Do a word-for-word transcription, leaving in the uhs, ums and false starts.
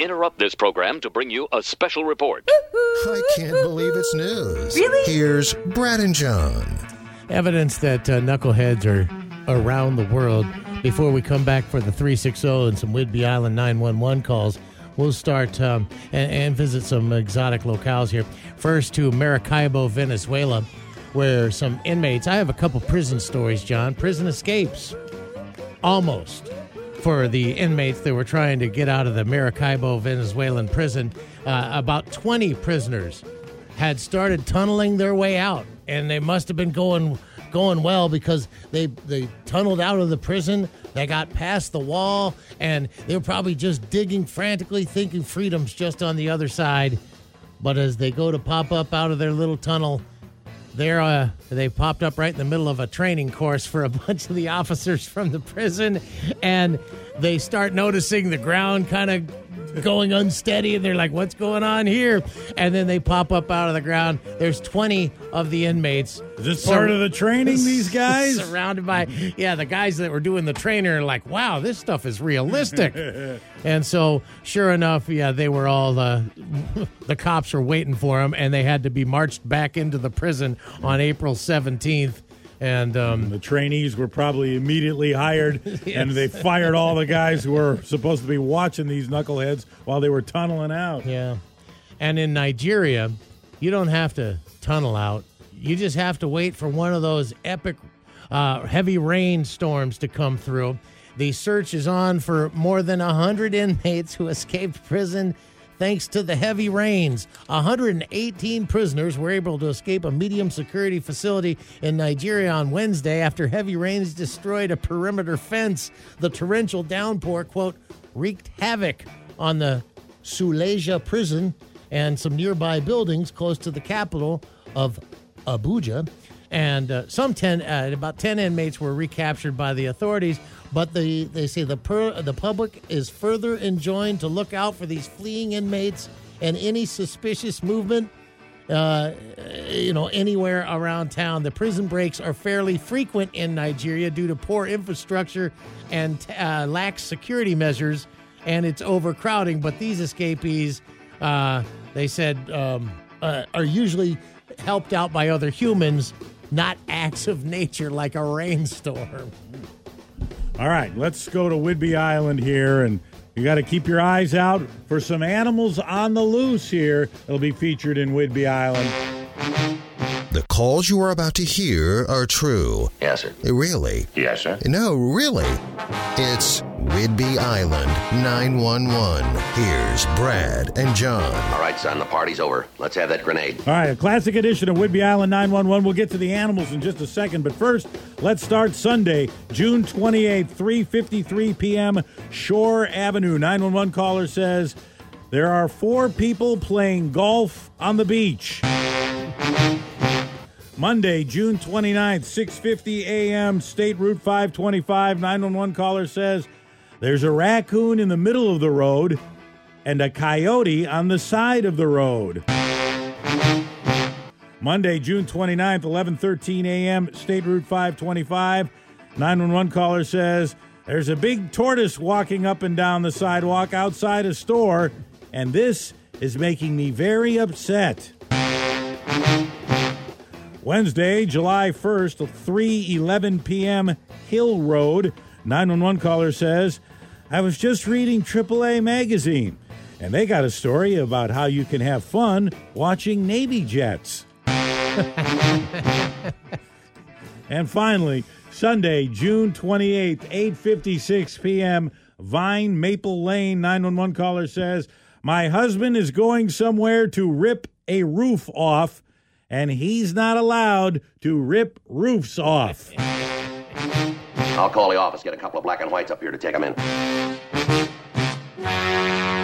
interrupt this program to bring you a special report. I can't believe it's news. Really? Here's Brad and John. Evidence that uh, knuckleheads are around the world. Before we come back for the three sixty and some Whidbey Island nine one one calls, we'll start um, and, and visit some exotic locales here. First to Maracaibo, Venezuela, where some inmates, I have a couple prison stories, John, prison escapes, almost, for the inmates that were trying to get out of the Maracaibo, Venezuelan prison. Uh, about twenty prisoners had started tunneling their way out, and they must have been going going well because they they tunneled out of the prison. They got past the wall, and they were probably just digging frantically, thinking freedom's just on the other side. But as they go to pop up out of their little tunnel, they're, uh, they popped up right in the middle of a training course for a bunch of the officers from the prison, and they start noticing the ground kind of going unsteady, and they're like, what's going on here? And then they pop up out of the ground. There's twenty of the inmates. Is this part sur- of the training, these guys? Surrounded by, yeah, the guys that were doing the training are like, wow, this stuff is realistic. And so, sure enough, yeah, they were all, uh, the cops were waiting for them, and they had to be marched back into the prison on April seventeenth. And um, the trainees were probably immediately hired, Yes. and they fired all the guys who were supposed to be watching these knuckleheads while they were tunneling out. Yeah. And in Nigeria, you don't have to tunnel out. You just have to wait for one of those epic uh, heavy rainstorms to come through. The search is on for more than one hundred inmates who escaped prison thanks to the heavy rains. one hundred eighteen prisoners were able to escape a medium security facility in Nigeria on Wednesday after heavy rains destroyed a perimeter fence. The torrential downpour, quote, wreaked havoc on the Suleja prison and some nearby buildings close to the capital of Abuja. And uh, some ten, uh, about ten inmates were recaptured by the authorities. But the, they say the per, the public is further enjoined to look out for these fleeing inmates and any suspicious movement, uh, you know, anywhere around town. The prison breaks are fairly frequent in Nigeria due to poor infrastructure and uh, lax security measures, and it's overcrowding. But these escapees, uh, they said, um, uh, are usually helped out by other humans, not acts of nature like a rainstorm. All right, let's go to Whidbey Island here, and you got to keep your eyes out for some animals on the loose here. It'll be featured in Whidbey Island. The calls you are about to hear are true. Yes, sir. Really? Yes, sir. No, really. It's Whidbey Island nine one one. Here's Brad and John. All right, son, the party's over. Let's have that grenade. All right, a classic edition of Whidbey Island nine one one. We'll get to the animals in just a second, but first, let's start Sunday, June twenty-eighth, three fifty-three p.m., Shore Avenue. nine one one caller says, there are four people playing golf on the beach. Monday, June twenty-ninth, six fifty a.m., State Route five twenty-five. nine one one caller says, there's a raccoon in the middle of the road and a coyote on the side of the road. Monday, June twenty-ninth, eleven thirteen a.m., State Route five twenty-five. nine one one caller says, there's a big tortoise walking up and down the sidewalk outside a store, and this is making me very upset. Wednesday, July first, three eleven p.m., Hill Road. nine one one caller says, I was just reading triple A magazine, and they got a story about how you can have fun watching Navy jets. And finally, Sunday, June twenty-eighth, eight fifty-six p.m., Vine, Maple Lane. nine one one caller says, my husband is going somewhere to rip a roof off, and he's not allowed to rip roofs off. I'll call the office, get a couple of black and whites up here to take them in.